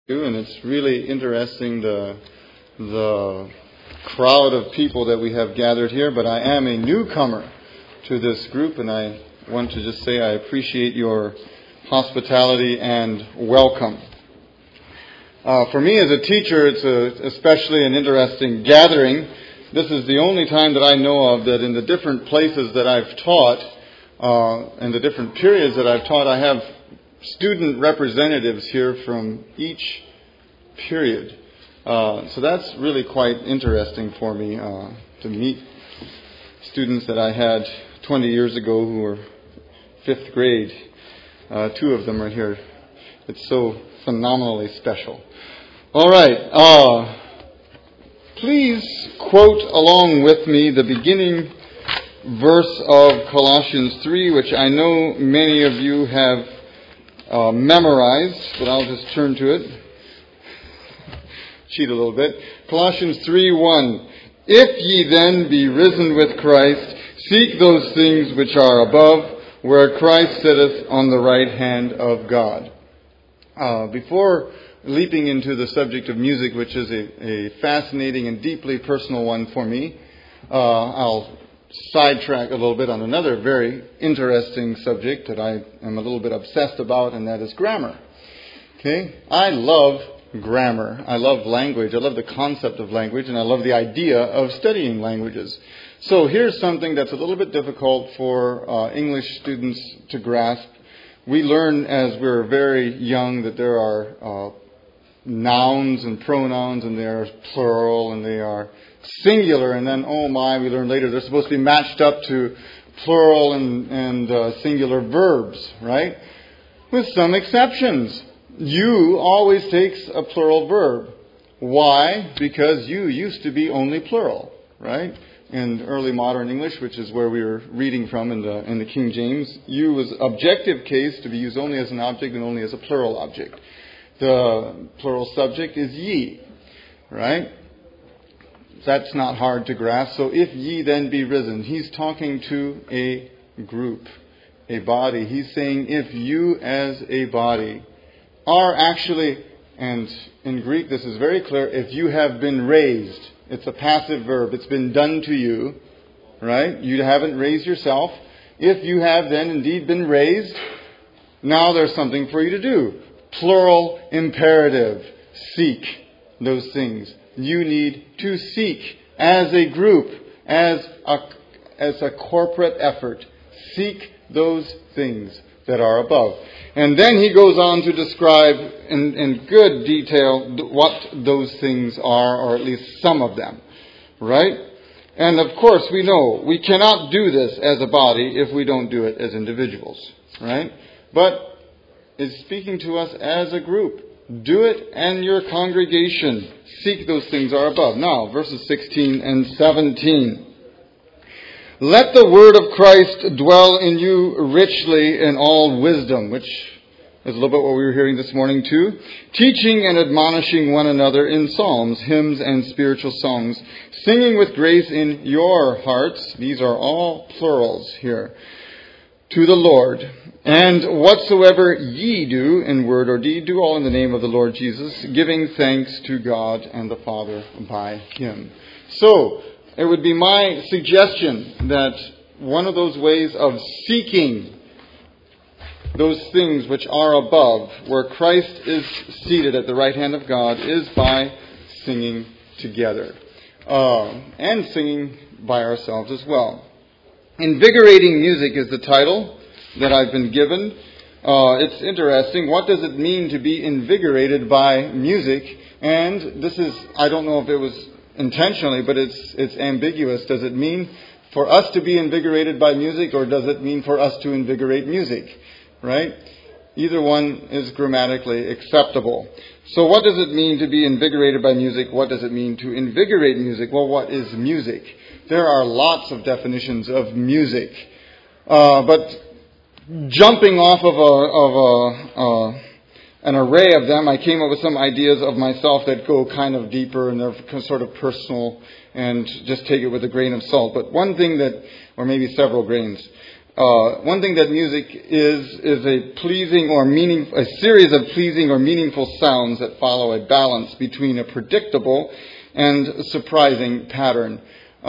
And it's really interesting the crowd of people that we have gathered here. But I am a newcomer to this group, and I want to just say I appreciate your hospitality and welcome. For me as a teacher, it's especially an interesting gathering. This is the only time that I know of that in the different places that I've taught, and the different periods that I've taught, I have student representatives here from each period. So that's really quite interesting for me to meet students that I had 20 years ago who were 5th grade. 2 of them are here. It's so phenomenally special. All right. Please quote along with me the beginning verse of Colossians 3, which I know many of you have memorized, but I'll just turn to it. Cheat a little bit. Colossians 3:1. If ye then be risen with Christ, seek those things which are above, where Christ sitteth on the right hand of God. Before leaping into the subject of music, which is a fascinating and deeply personal one for me, I'll sidetrack a little bit on another very interesting subject that I am a little bit obsessed about, and that is grammar. Okay? I love grammar. I love language. I love the concept of language, and I love the idea of studying languages. So here's something that's a little bit difficult for English students to grasp. We learn as we're very young that there are nouns and pronouns, and they are plural, and they are singular, and then, we learn later they're supposed to be matched up to plural and singular verbs, right? With some exceptions. You always takes a plural verb. Why? Because you used to be only plural, right? In early modern English, which is where we were reading from in the King James, you was objective case to be used only as an object and only as a plural object. The plural subject is ye, right? That's not hard to grasp. So if ye then be risen, he's talking to a group, a body. He's saying if you as a body are actually, and in Greek this is very clear, if you have been raised, it's a passive verb, it's been done to you, right? You haven't raised yourself. If you have then indeed been raised, now there's something for you to do. Plural imperative. Seek those things. You need to seek as a group, as a corporate effort. Seek those things that are above. And then he goes on to describe in good detail what those things are, or at least some of them. Right? And of course we know we cannot do this as a body if we don't do it as individuals. Right? But it's speaking to us as a group. Do it and your congregation. Seek those things are above. Now, verses 16 and 17. Let the word of Christ dwell in you richly in all wisdom, which is a little bit what we were hearing this morning too. Teaching and admonishing one another in psalms, hymns, and spiritual songs, singing with grace in your hearts. These are all plurals here. To the Lord. And whatsoever ye do in word or deed, do all in the name of the Lord Jesus, giving thanks to God and the Father by Him. So, it would be my suggestion that one of those ways of seeking those things which are above, where Christ is seated at the right hand of God, is by singing together. And singing by ourselves as well. Invigorating music is the title that I've been given. It's interesting. What does it mean to be invigorated by music? And this is, I don't know if it was intentionally, but it's ambiguous. Does it mean for us to be invigorated by music, or does it mean for us to invigorate music? Right? Either one is grammatically acceptable. So what does it mean to be invigorated by music? What does it mean to invigorate music? Well, what is music? There are lots of definitions of music. But jumping off of an array of them, I came up with some ideas of myself that go kind of deeper, and they're sort of personal, and just take it with a grain of salt. But one thing that, or maybe several grains, one thing that music is a pleasing or a series of pleasing or meaningful sounds that follow a balance between a predictable and surprising pattern.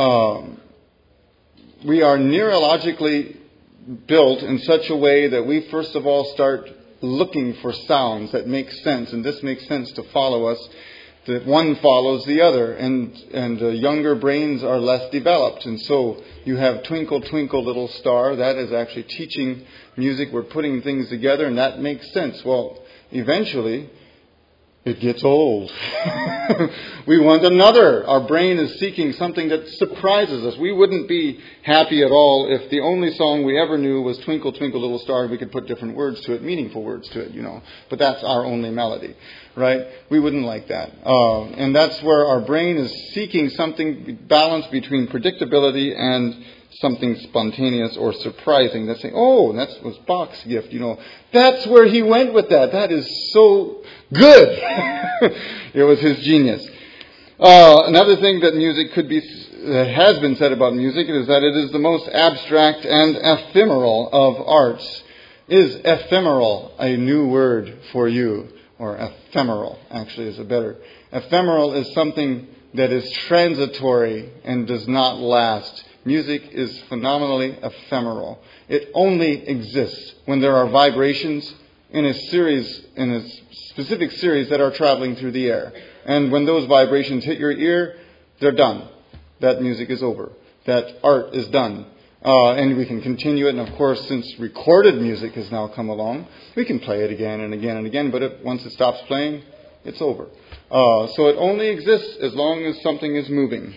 We are neurologically built in such a way that we first of all start looking for sounds that make sense, and this makes sense to follow us, that one follows the other, and younger brains are less developed. And so you have Twinkle, Twinkle, Little Star. That is actually teaching music. We're putting things together, and that makes sense. Well, eventually, it gets old. We want another. Our brain is seeking something that surprises us. We wouldn't be happy at all if the only song we ever knew was Twinkle, Twinkle, Little Star, and we could put different words to it, meaningful words to it, But that's our only melody, right? We wouldn't like that. And that's where our brain is seeking something balanced between predictability and something spontaneous or surprising. That's saying, oh, that was Bach's gift, That's where he went with that. That is so good. It was his genius. Another thing that that has been said about music is that it is the most abstract and ephemeral of arts. Is ephemeral a new word for you? Or ephemeral, actually, is a better. Ephemeral is something that is transitory and does not last. Music is phenomenally ephemeral. It only exists when there are vibrations in a specific series that are traveling through the air. And when those vibrations hit your ear, they're done. That music is over. That art is done. And we can continue it. And of course, since recorded music has now come along, we can play it again and again and again. But once it stops playing, it's over. So it only exists as long as something is moving.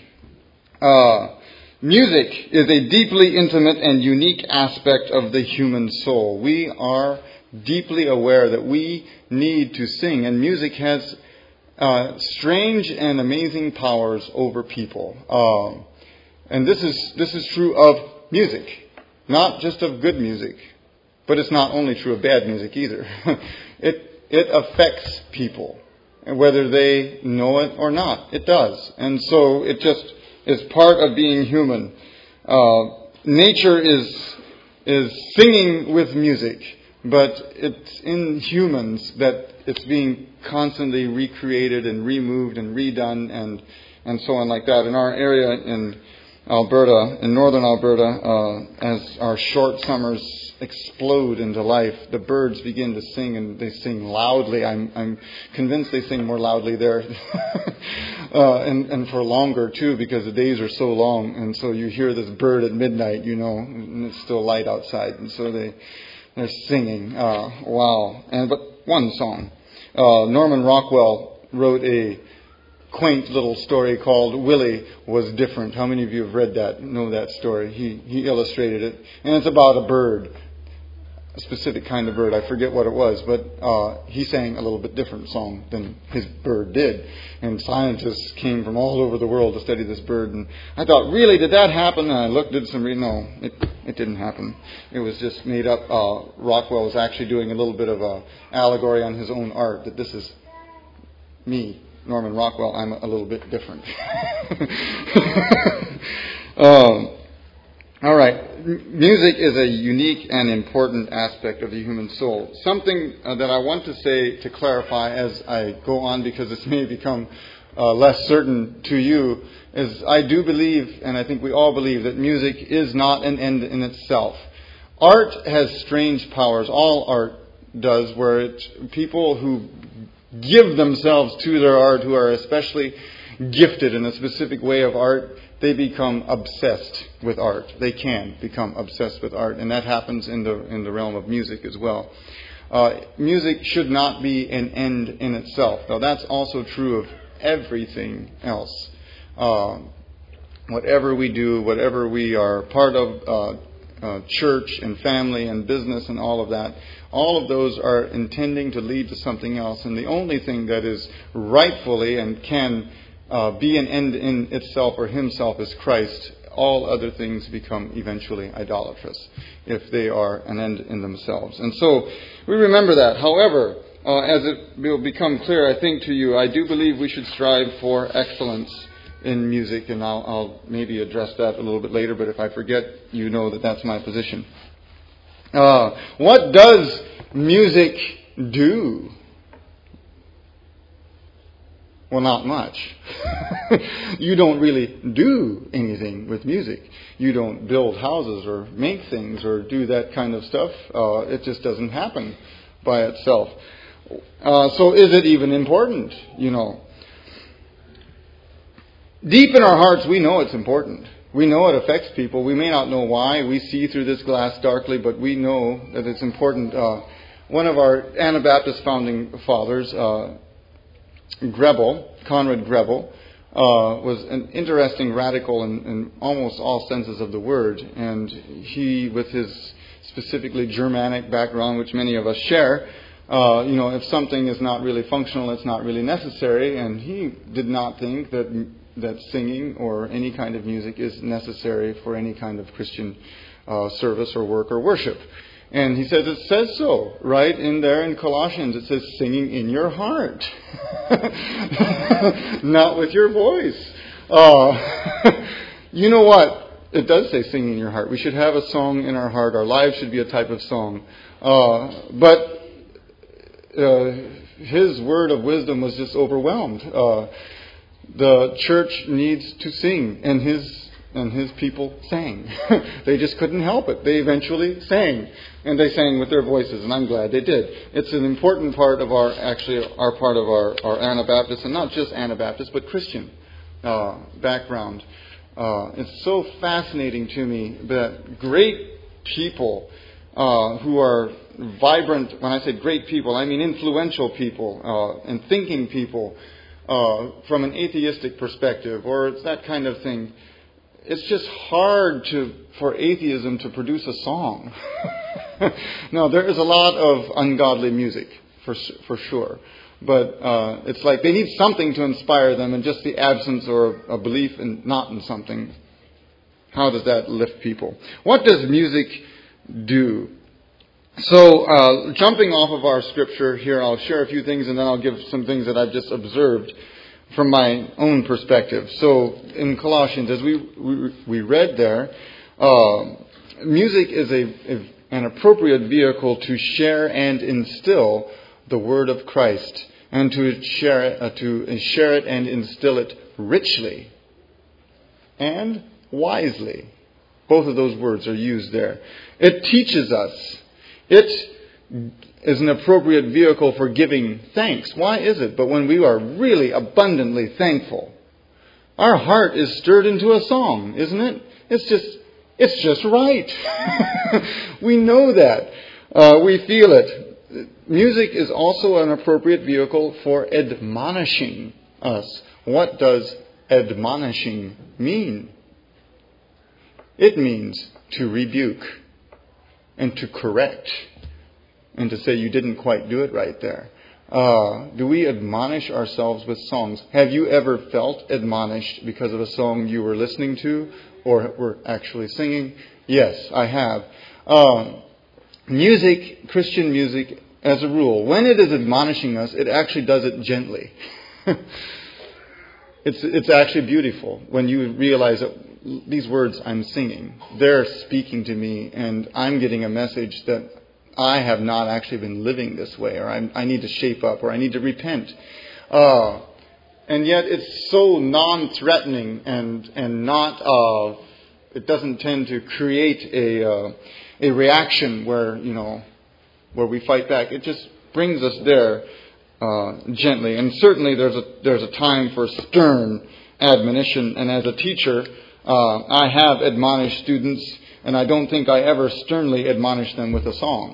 Music is a deeply intimate and unique aspect of the human soul. We are deeply aware that we need to sing, and music has strange and amazing powers over people. And this is true of music, not just of good music, but it's not only true of bad music either. It affects people, whether they know it or not. It does, and so it just is part of being human. Nature is singing with music, but it's in humans that it's being constantly recreated and removed and redone and so on like that. In our area in Alberta, in northern Alberta, as our short summers explode into life, the birds begin to sing, and they sing loudly. I'm convinced they sing more loudly there, and for longer too, because the days are so long. And so you hear this bird at midnight, and it's still light outside, and so they're singing. Wow! But one song, Norman Rockwell wrote a quaint little story called Willie Was Different. How many of you have read that, know that story? He illustrated it. And it's about a bird, a specific kind of bird. I forget what it was, but he sang a little bit different song than his bird did. And scientists came from all over the world to study this bird. And I thought, really, did that happen? And I did some reading. No, it didn't happen. It was just made up. Rockwell was actually doing a little bit of a allegory on his own art, that this is me, Norman Rockwell. I'm a little bit different. All right. Music is a unique and important aspect of the human soul. Something that I want to say to clarify as I go on, because this may become less certain to you, is I do believe, and I think we all believe, that music is not an end in itself. Art has strange powers. All art does, where people who give themselves to their art, who are especially gifted in a specific way of art, they become obsessed with art. They can become obsessed with art, and that happens in the realm of music as well. Music should not be an end in itself. Now, that's also true of everything else. Whatever we do, whatever we are part of, church and family and business and all of that, all of those are intending to lead to something else. And the only thing that is rightfully and can be an end in itself or himself is Christ. All other things become eventually idolatrous if they are an end in themselves. And so we remember that. However, as it will become clear, I think, to you, I do believe we should strive for excellence in music, and I'll maybe address that a little bit later, but if I forget, you know that that's my position. What does music do? Well, not much. You don't really do anything with music. You don't build houses or make things or do that kind of stuff. It just doesn't happen by itself. So is it even important? Deep in our hearts, we know it's important. We know it affects people. We may not know why. We see through this glass darkly, but we know that it's important. One of our Anabaptist founding fathers, Conrad Grebel, was an interesting radical in almost all senses of the word. And he, with his specifically Germanic background, which many of us share, if something is not really functional, it's not really necessary. And he did not think that singing or any kind of music is necessary for any kind of Christian service or work or worship. And he says, it says so, right in there in Colossians. It says, singing in your heart. Not with your voice. You know what? It does say singing in your heart. We should have a song in our heart. Our lives should be a type of song. But his word of wisdom was just overwhelmed. The church needs to sing, and his people sang. They just couldn't help it. They eventually sang, and they sang with their voices, and I'm glad they did. It's an important part of our Anabaptist, and not just Anabaptist, but Christian background. It's so fascinating to me that great people who are vibrant, when I say great people, I mean influential people and thinking people, from an atheistic perspective, or it's that kind of thing. It's just hard for atheism to produce a song. No, there is a lot of ungodly music, for sure. But it's like they need something to inspire them, and just the absence or a belief not in something. How does that lift people? What does music do? So, jumping off of our scripture here, I'll share a few things, and then I'll give some things that I've just observed from my own perspective. So, in Colossians, as we read there, music is an appropriate vehicle to share and instill the word of Christ, and to share it and instill it richly and wisely. Both of those words are used there. It teaches us. It is an appropriate vehicle for giving thanks. Why is it? But when we are really abundantly thankful, our heart is stirred into a song, isn't it? It's just right. We know that. We feel it. Music is also an appropriate vehicle for admonishing us. What does admonishing mean? It means to rebuke and to correct, and to say you didn't quite do it right there. Do we admonish ourselves with songs? Have you ever felt admonished because of a song you were listening to or were actually singing? Yes, I have. Music, Christian music, as a rule, when it is admonishing us, it actually does it gently. It's actually beautiful when you realize that these words I'm singing, they're speaking to me, and I'm getting a message that I have not actually been living this way, or I need to shape up, or I need to repent. And yet it's so non-threatening and not, it doesn't tend to create a reaction where we fight back. It just brings us there gently. And certainly there's a time for stern admonition. And as a teacher, I have admonished students, and I don't think I ever sternly admonish them with a song.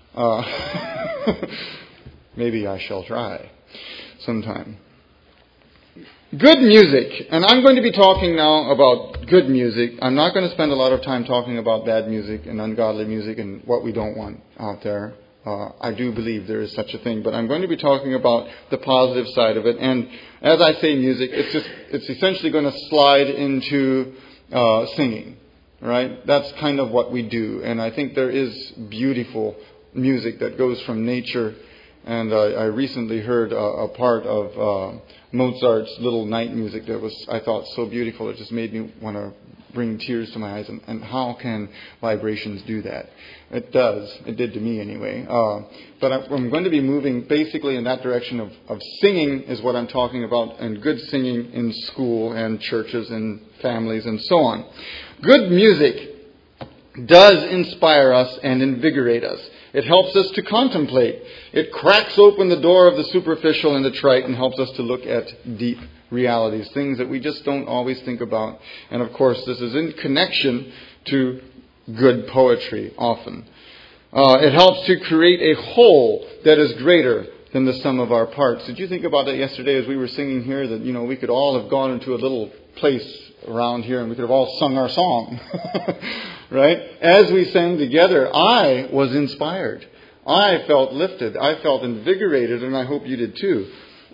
Maybe I shall try sometime. Good music. And I'm going to be talking now about good music. I'm not going to spend a lot of time talking about bad music and ungodly music and what we don't want out there. I do believe there is such a thing, but I'm going to be talking about the positive side of it. And as I say music, it's essentially going to slide into singing, right? That's kind of what we do. And I think there is beautiful music that goes from nature. And I recently heard a part of Mozart's Little Night Music that was, I thought, so beautiful. It just made me want to bring tears to my eyes. And how can vibrations do that? It does. It did to me anyway. But I'm going to be moving basically in that direction of singing is what I'm talking about, and good singing in school and churches and families and so on. Good music does inspire us and invigorate us. It helps us to contemplate. It cracks open the door of the superficial and the trite and helps us to look at deep realities, things that we just don't always think about. And of course, this is in connection to good poetry often. It helps to create a whole that is greater than the sum of our parts. Did you think about that yesterday as we were singing here, that, we could all have gone into a little place around here and we could have all sung our song, right? As we sang together, I was inspired. I felt lifted. I felt invigorated, and I hope you did too.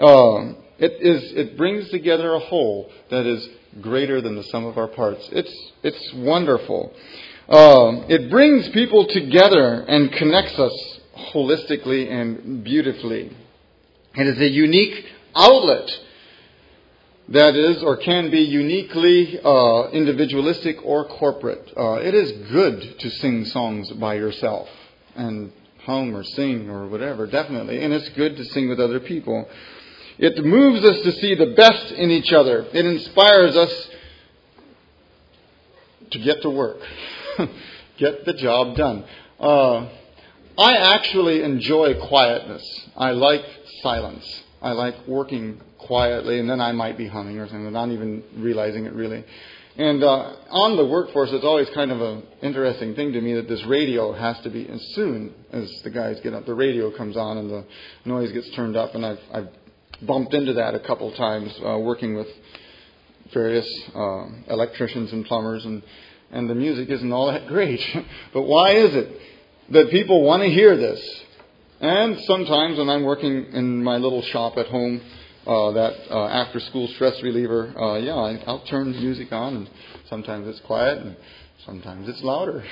It brings together a whole that is greater than the sum of our parts. It's wonderful. It brings people together and connects us holistically and beautifully. It is a unique outlet that is or can be uniquely individualistic or corporate. It is good to sing songs by yourself and hum or sing or whatever, definitely. And it's good to sing with other people. It moves us to see the best in each other. It inspires us to get to work. Get the job done. I actually enjoy quietness. I like silence. I like working quietly, and then I might be humming or something, not even realizing it really. And on the workforce, it's always kind of an interesting thing to me that this radio has to be, as soon as the guys get up, the radio comes on and the noise gets turned up. And I've bumped into that a couple of times working with various electricians and plumbers, and the music isn't all that great. But why is it that people want to hear this? And sometimes when I'm working in my little shop at home, that after-school stress reliever, I'll turn the music on, and sometimes it's quiet, and sometimes it's louder.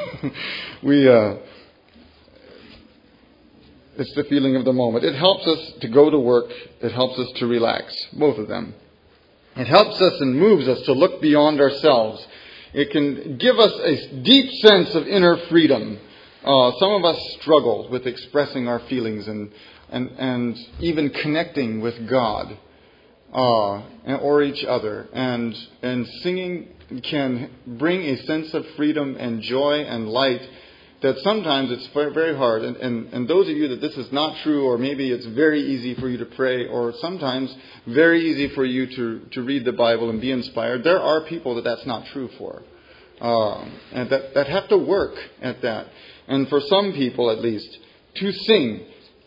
It's the feeling of the moment. It helps us to go to work. It helps us to relax, both of them. It helps us and moves us to look beyond ourselves. It can give us a deep sense of inner freedom. Some of us struggle with expressing our feelings and even connecting with God or each other. And singing can bring a sense of freedom and joy and light that sometimes it's very hard. And those of you that this is not true, or maybe it's very easy for you to pray, or sometimes very easy for you to read the Bible and be inspired, there are people that that's not true for. And that have to work at that. And for some people, at least, to sing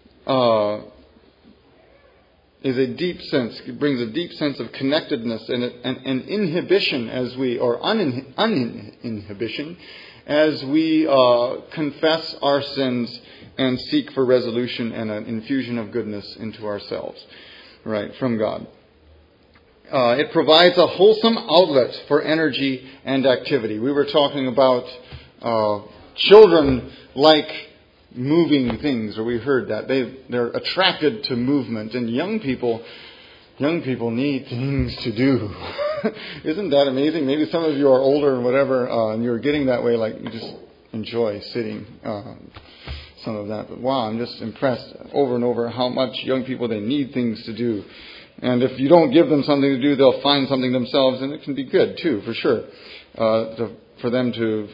is a deep sense. It brings a deep sense of connectedness and inhibition uninhibition as we confess our sins and seek for resolution and an infusion of goodness into ourselves, right, from God. It provides a wholesome outlet for energy and activity. We were talking about children like moving things, or we heard that. They're attracted to movement, and young people need things to do. Isn't that amazing? Maybe some of you are older and whatever, and you're getting that way, like you just enjoy sitting, some of that. But wow, I'm just impressed over and over how much young people, they need things to do. And if you don't give them something to do, they'll find something themselves, and it can be good too, for sure. For them to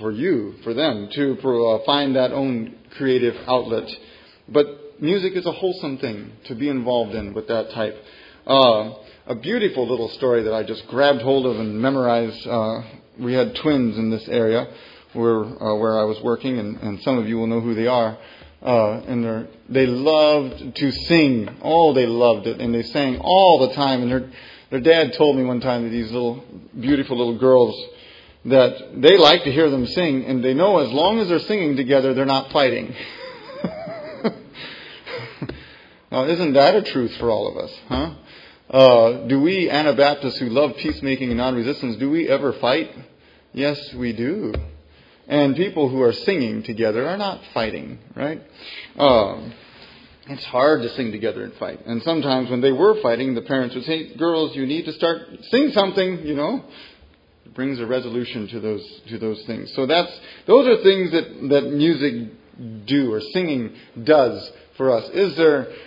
find that own creative outlet. But music is a wholesome thing to be involved in with that type. A beautiful little story that I just grabbed hold of and memorized. We had twins in this area where I was working, and some of you will know who they are. And they loved to sing. Oh, they loved it, and they sang all the time. And their dad told me one time that these little beautiful little girls, that they like to hear them sing, and they know as long as they're singing together, they're not fighting. Now, isn't that a truth for all of us, huh? Do we Anabaptists who love peacemaking and non-resistance, do we ever fight? Yes, we do. And people who are singing together are not fighting, right? It's hard to sing together and fight. And sometimes when they were fighting, the parents would say, girls, you need to sing something, It brings a resolution to those things. So those are things that music do, or singing does for us. Is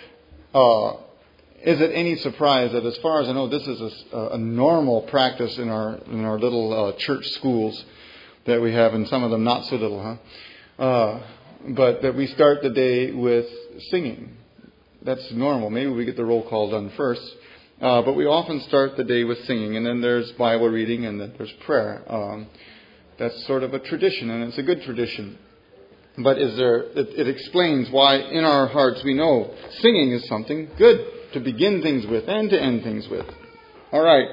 it any surprise that, as far as I know, this is a normal practice in our little church schools that we have, and some of them not so little, but that we start the day with singing. That's normal. Maybe we get the roll call done first, but we often start the day with singing, and then there's Bible reading, and then there's prayer. That's sort of a tradition, and it's a good tradition. But it explains why in our hearts we know singing is something good to begin things with and to end things with. All right.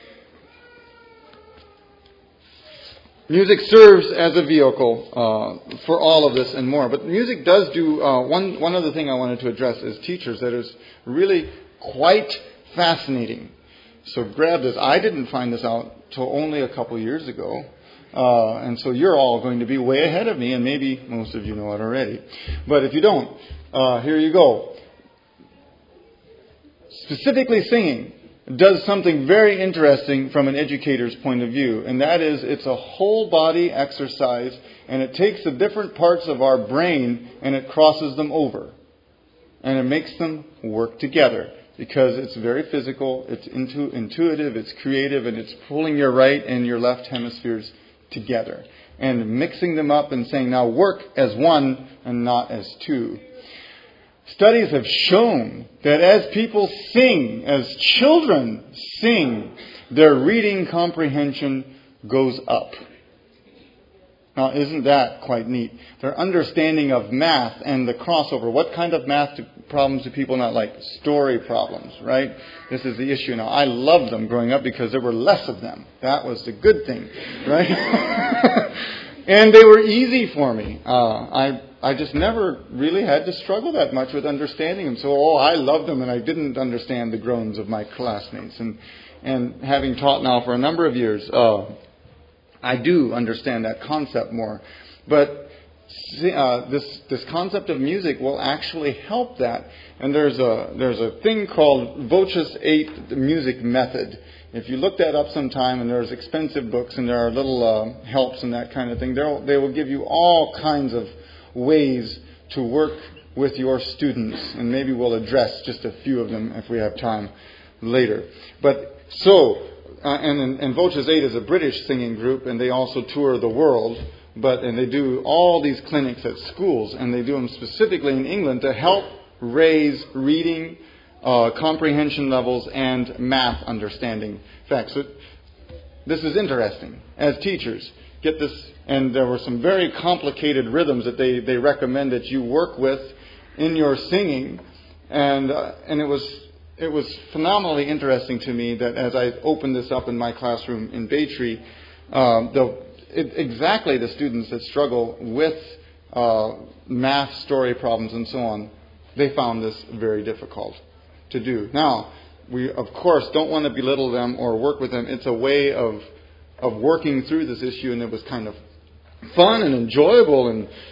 Music serves as a vehicle for all of this and more. But music does do one other thing I wanted to address as teachers that is really quite fascinating. So grab this. I didn't find this out till only a couple years ago. And so you're all going to be way ahead of me, and maybe most of you know it already. But if you don't, here you go. Specifically singing does something very interesting from an educator's point of view, and that is it's a whole body exercise, and it takes the different parts of our brain and it crosses them over, and it makes them work together because it's very physical, it's intuitive, it's creative, and it's pulling your right and your left hemispheres together and mixing them up and saying, now work as one and not as two. Studies have shown that as people sing, as children sing, their reading comprehension goes up. Now, isn't that quite neat? Their understanding of math and the crossover. What kind of math problems do people not like? Story problems, right? This is the issue now. I loved them growing up because there were less of them. That was the good thing, right? And they were easy for me. I just never really had to struggle that much with understanding them. So, I loved them, and I didn't understand the groans of my classmates. And having taught now for a number of years, I do understand that concept more. But this concept of music will actually help that. And there's a thing called Voces 8, the music method. If you look that up sometime, and there's expensive books, and there are little helps and that kind of thing, they will give you all kinds of ways to work with your students. And maybe we'll address just a few of them if we have time later. But so... And Voces 8 is a British singing group, and they also tour the world. And they do all these clinics at schools, and they do them specifically in England to help raise reading, comprehension levels, and math understanding. In fact, so this is interesting. As teachers, get this, and there were some very complicated rhythms that they recommend that you work with in your singing, and it was phenomenally interesting to me that as I opened this up in my classroom in Baytree, exactly the students that struggle with math, story problems, and so on, they found this very difficult to do. Now, we, of course, don't want to belittle them or work with them. It's a way of working through this issue, and it was kind of fun and enjoyable,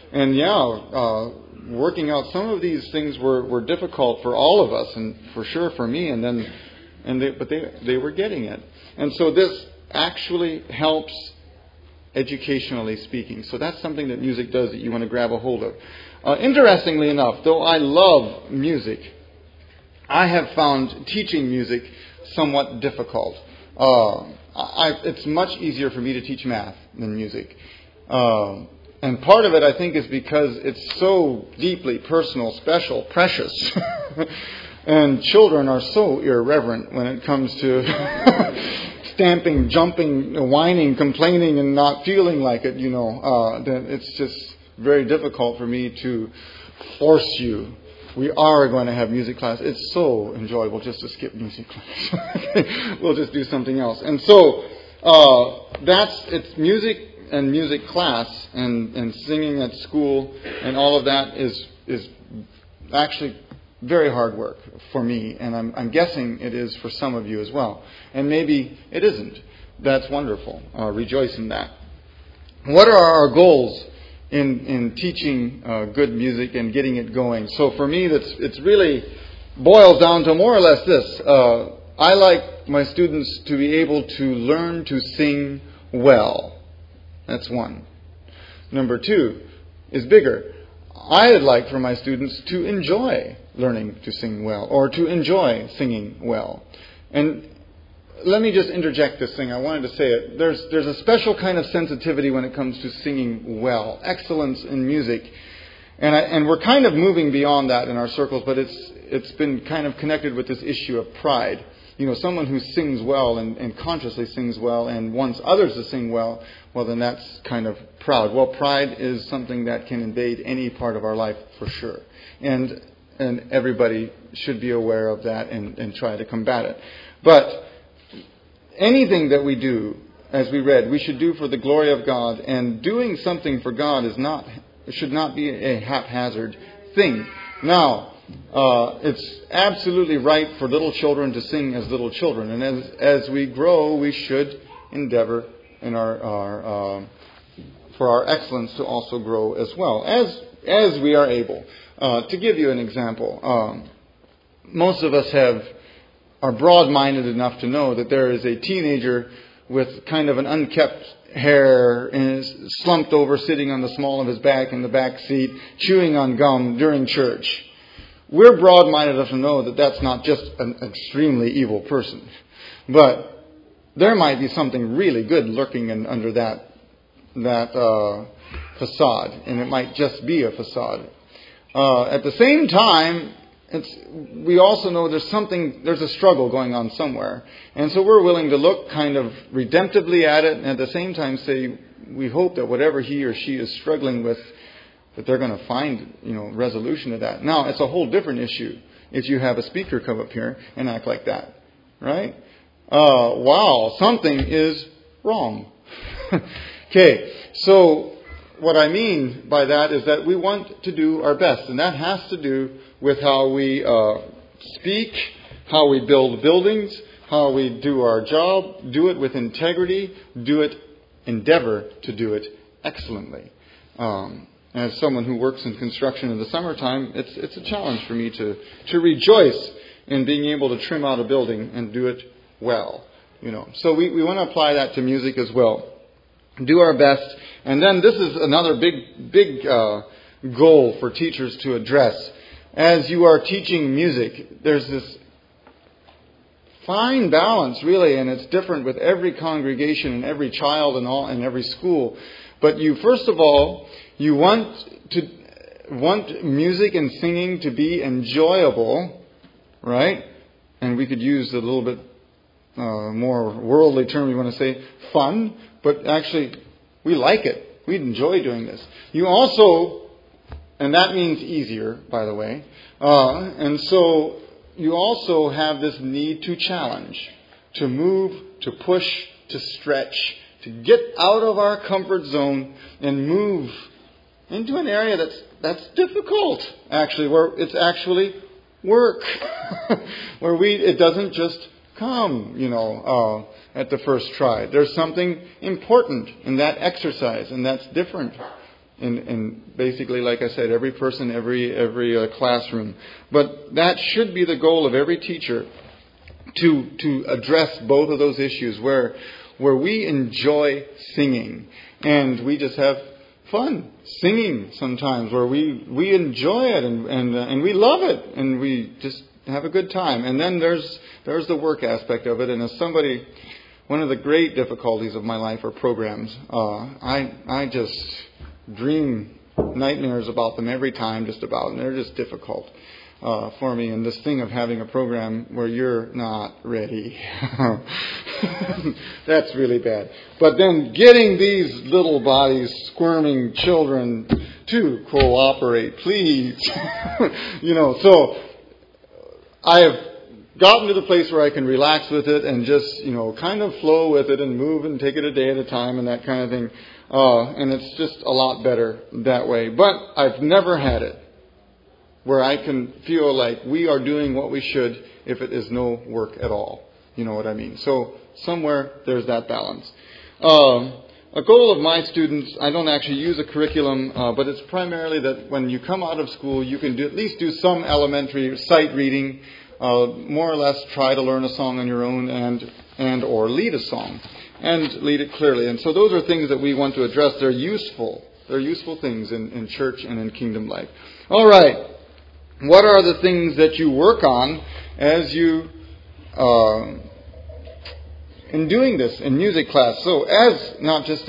working out some of these things were difficult for all of us, and for sure for me. But they were getting it, and so this actually helps educationally speaking. So that's something that music does that you want to grab a hold of. Interestingly enough, though I love music, I have found teaching music somewhat difficult. It's much easier for me to teach math than music. And part of it, I think, is because it's so deeply personal, special, precious. And children are so irreverent when it comes to stamping, jumping, whining, complaining, and not feeling like it, that it's just very difficult for me to force you. We are going to have music class. It's so enjoyable just to skip music class. We'll just do something else. And so it's music and music class and singing at school and all of that is actually very hard work for me, and I'm guessing it is for some of you as well. And maybe it isn't. That's wonderful. Rejoice in that. What are our goals in teaching good music and getting it going? So for me, it's really boils down to more or less this. I like my students to be able to learn to sing well. That's one. Number two is bigger. I'd like for my students to enjoy learning to sing well, or to enjoy singing well. And let me just interject this thing. I wanted to say it. There's a special kind of sensitivity when it comes to singing well, excellence in music. And we're kind of moving beyond that in our circles, but it's been kind of connected with this issue of pride. You know, someone who sings well and consciously sings well and wants others to sing well, well, then that's kind of proud. Well, pride is something that can invade any part of our life for sure. And everybody should be aware of that and try to combat it. But anything that we do, as we read, we should do for the glory of God. And doing something for God should not be a haphazard thing. Now, it's absolutely right for little children to sing as little children. And as we grow, we should endeavor in for our excellence to also grow as well, as we are able. To give you an example, most of us are broad-minded enough to know that there is a teenager with kind of an unkept hair and is slumped over, sitting on the small of his back in the back seat, chewing on gum during church. We're broad-minded enough to know that that's not just an extremely evil person, but there might be something really good lurking under that facade, and it might just be a facade. At the same time, we also know there's a struggle going on somewhere. And so we're willing to look kind of redemptively at it and at the same time say we hope that whatever he or she is struggling with, that they're going to find, resolution to that. Now, it's a whole different issue if you have a speaker come up here and act like that. Right? Wow, something is wrong. Okay, so what I mean by that is that we want to do our best, and that has to do with how we speak, how we build buildings, how we do our job, do it with integrity, endeavor to do it excellently. As someone who works in construction in the summertime, it's a challenge for me to rejoice in being able to trim out a building and do it well. So we want to apply that to music as well. Do our best. And then this is another big goal for teachers to address. As you are teaching music, there's this fine balance, really, and it's different with every congregation and every child and every school. But first of all, you want music and singing to be enjoyable, right? And we could use a little bit more worldly term. We want to say fun, but actually we like it. We enjoy doing this. You also, and that means easier, by the way. And so you also have this need to challenge, to move, to push, to stretch, to get out of our comfort zone and move into an area that's difficult, actually, where it's actually work, where it doesn't just come, at the first try. There's something important in that exercise, and that's different in basically, like I said, every person, every classroom. But that should be the goal of every teacher, to address both of those issues where we enjoy singing and we just have fun singing sometimes, where we enjoy it and we love it and we just have a good time. And then there's the work aspect of it. And as somebody, one of the great difficulties of my life are programs. I just dream nightmares about them every time, just about, and they're just difficult for me. And this thing of having a program where you're not ready, that's really bad. But then getting these little bodies, squirming children to cooperate, please. So I have gotten to the place where I can relax with it and just, kind of flow with it and move and take it a day at a time and that kind of thing. And it's just a lot better that way. But I've never had it where I can feel like we are doing what we should if it is no work at all. You know what I mean? So somewhere there's that balance. A goal of my students, I don't actually use a curriculum, but it's primarily that when you come out of school, you can at least do some elementary sight reading, more or less try to learn a song on your own and or lead a song and lead it clearly. And so those are things that we want to address. They're useful. They're useful things in church and in kingdom life. All right. What are the things that you work on as you in doing this in music class? So as not just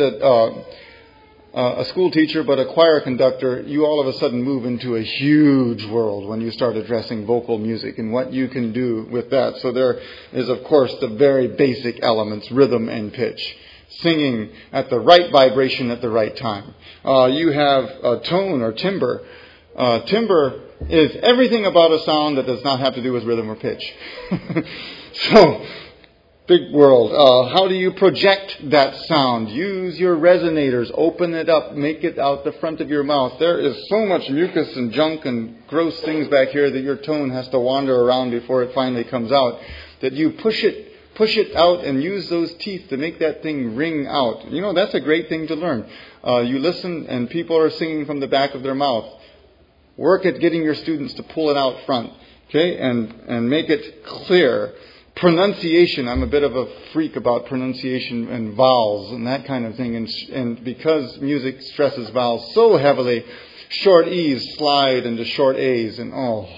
a school teacher, but a choir conductor, you all of a sudden move into a huge world when you start addressing vocal music and what you can do with that. So there is, of course, the very basic elements, rhythm and pitch, singing at the right vibration at the right time. You have tone or timbre. Timbre is everything about a sound that does not have to do with rhythm or pitch. So, big world. How do you project that sound? Use your resonators. Open it up. Make it out the front of your mouth. There is so much mucus and junk and gross things back here that your tone has to wander around before it finally comes out. That you push it out and use those teeth to make that thing ring out. You know, that's a great thing to learn. You listen and people are singing from the back of their mouth. Work at getting your students to pull it out front. Okay? And make it clear. Pronunciation, I'm a bit of a freak about pronunciation and vowels and that kind of thing. And because music stresses vowels so heavily, short E's slide into short A's. And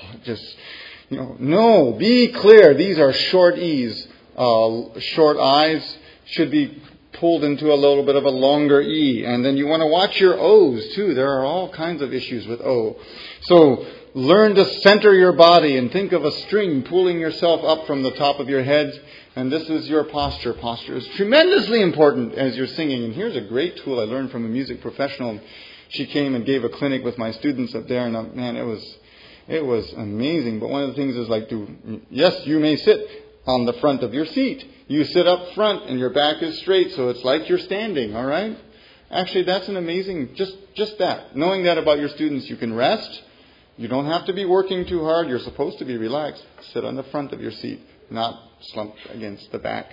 no, be clear. These are short E's. Short I's should be pulled into a little bit of a longer E. And then you want to watch your O's too. There are all kinds of issues with O. So learn to center your body and think of a string pulling yourself up from the top of your head. And this is your posture. Posture is tremendously important as you're singing. And here's a great tool I learned from a music professional. She came and gave a clinic with my students up there. And man, it was amazing. But one of the things is yes, you may sit on the front of your seat. You sit up front and your back is straight. So it's like you're standing. All right. Actually, that's an amazing, just that. Knowing that about your students, you can rest. You don't have to be working too hard. You're supposed to be relaxed. Sit on the front of your seat, not slumped against the back.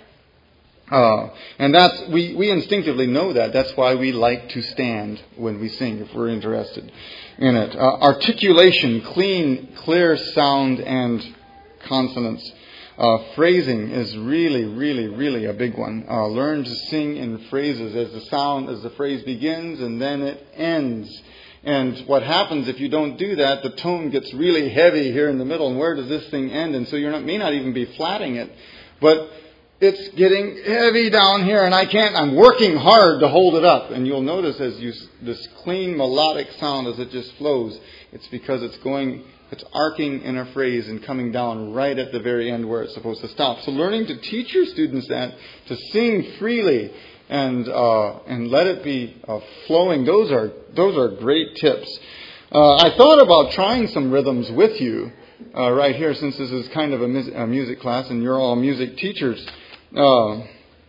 And that's we instinctively know that. That's why we like to stand when we sing, if we're interested in it. Articulation, clean, clear sound and consonants. Phrasing is really, really, really a big one. Learn to sing in phrases as the phrase begins and then it ends. And what happens if you don't do that, the tone gets really heavy here in the middle. And where does this thing end? And so you may not even be flatting it. But it's getting heavy down here and I'm working hard to hold it up. And you'll notice this clean melodic sound as it just flows, it's because it's arcing in a phrase and coming down right at the very end where it's supposed to stop. So learning to teach your students that, to sing freely, and let it be flowing. Those are great tips. I thought about trying some rhythms with you right here, since this is kind of a music class and you're all music teachers. Let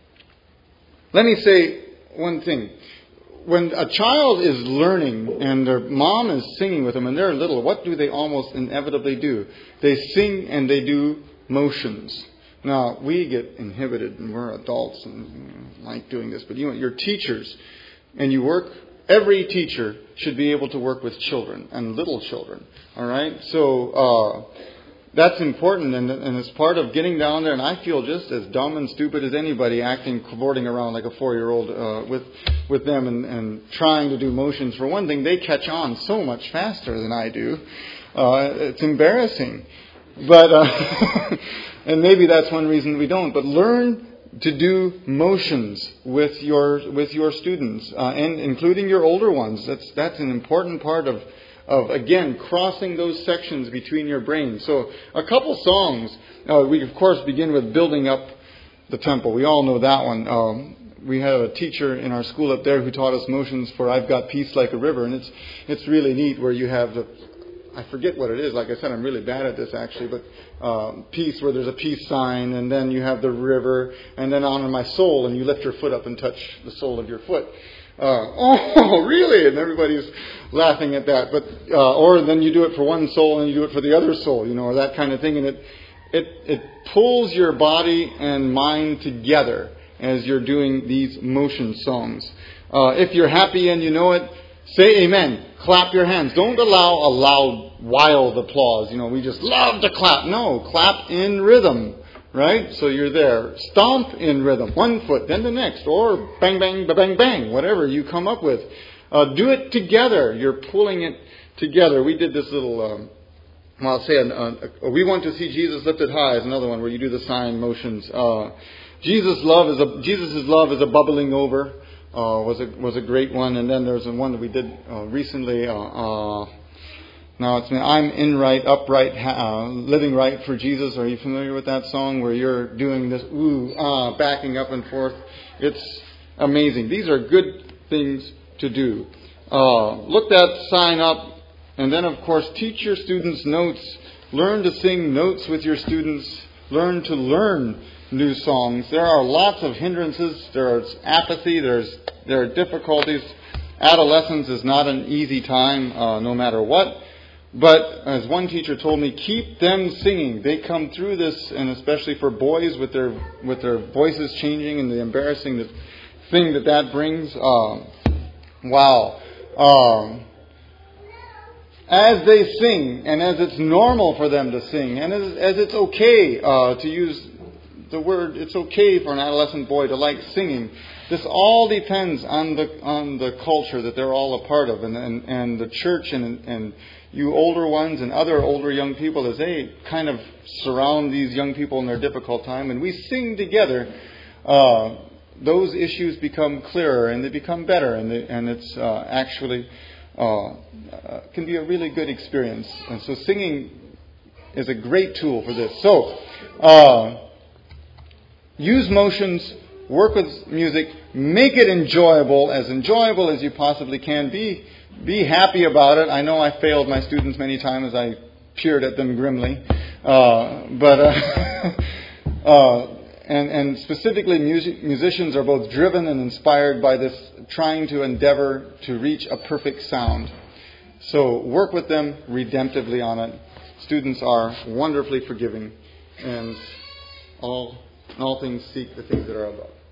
me say one thing. When a child is learning and their mom is singing with them and they're little, what do they almost inevitably do? They sing and they do motions. Now, we get inhibited and we're adults and like doing this, but you're teachers and every teacher should be able to work with children and little children. All right? So, that's important and it's part of getting down there, and I feel just as dumb and stupid as anybody cavorting around like a 4-year-old with them and trying to do motions. For one thing, they catch on so much faster than I do. It's embarrassing. But and maybe that's one reason we don't. But learn to do motions with your students, and including your older ones. That's an important part of again crossing those sections between your brains. So a couple songs. We of course begin with Building Up the Temple. We all know that one. We had a teacher in our school up there who taught us motions for I've Got Peace Like a River, and it's really neat where you have I forget what it is. Like I said, I'm really bad at this actually, but peace, where there's a peace sign, and then you have the river, and then honor my soul, and you lift your foot up and touch the sole of your foot. Oh, really? And everybody's laughing at that. But or then you do it for one soul and you do it for the other soul, or that kind of thing, and it pulls your body and mind together as you're doing these motion songs. If you're happy and you know it, Say amen. Clap your hands. Don't allow a loud, wild applause. We just love to clap. No, clap in rhythm, right? So you're there. Stomp in rhythm. One foot, then the next. Or bang, bang, bang, bang, whatever you come up with. Do it together. You're pulling it together. We did this little... we want to see Jesus lifted high is another one where you do the sign motions. Jesus' love is a bubbling over. Was a great one, and then there's one that we did recently. Now it's I'm in right, upright, living right for Jesus. Are you familiar with that song where you're doing this backing up and forth? It's amazing. These are good things to do. Look that sign up. And then, of course, teach your students notes. Learn to sing notes with your students. Learn to learn new songs. There are lots of hindrances. There's apathy. There are difficulties. Adolescence is not an easy time, no matter what. But as one teacher told me, keep them singing. They come through this, and especially for boys with their voices changing and the embarrassing thing that brings. Wow. As they sing, and as it's normal for them to sing, and as it's okay to use the word, it's okay for an adolescent boy to like singing. This all depends on the culture that they're all a part of, and the church, and you older ones and other older young people, as they kind of surround these young people in their difficult time, and we sing together. Those issues become clearer and they become better, and it's actually. Can be a really good experience. And so singing is a great tool for this. So, use motions, work with music, make it enjoyable as you possibly can. Be happy about it. I know I failed my students many times. I peered at them grimly. And specifically, musicians are both driven and inspired by this, trying to endeavor to reach a perfect sound. So work with them redemptively on it. Students are wonderfully forgiving, and all things seek the things that are above.